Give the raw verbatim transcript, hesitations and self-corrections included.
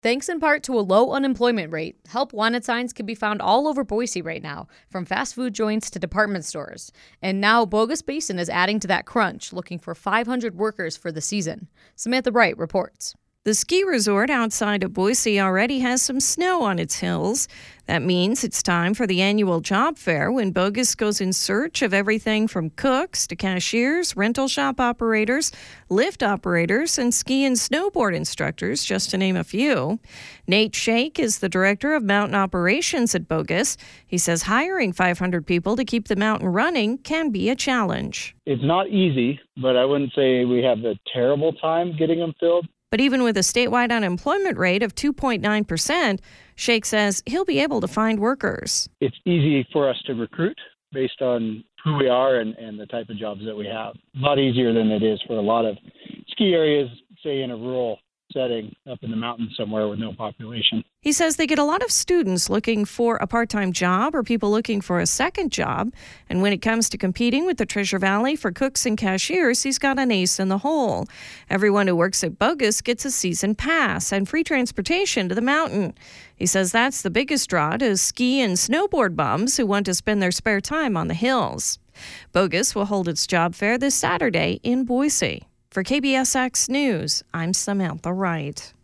Thanks in part to a low unemployment rate, help wanted signs can be found all over Boise right now, from fast food joints to department stores. And now Bogus Basin is adding to that crunch, looking for five hundred workers for the season. Samantha Bright reports. The ski resort outside of Boise already has some snow on its hills. That means it's time for the annual job fair when Bogus goes in search of everything from cooks to cashiers, rental shop operators, lift operators, and ski and snowboard instructors, just to name a few. Nate Shake is the director of mountain operations at Bogus. He says hiring five hundred people to keep the mountain running can be a challenge. It's not easy, but I wouldn't say we have a terrible time getting them filled. But even with a statewide unemployment rate of two point nine percent, Shake says he'll be able to find workers. It's easy for us to recruit based on who we are and, and the type of jobs that we have. A lot easier than it is for a lot of ski areas, say in a rural setting up in the mountains somewhere with no population. He says they get a lot of students looking for a part-time job or people looking for a second job. And when it comes to competing with the Treasure Valley for cooks and cashiers, he's got an ace in the hole. Everyone who works at Bogus gets a season pass and free transportation to the mountain. He says that's the biggest draw to ski and snowboard bums who want to spend their spare time on the hills. Bogus will hold its job fair this Saturday in Boise. For K B S X News, I'm Samantha Wright.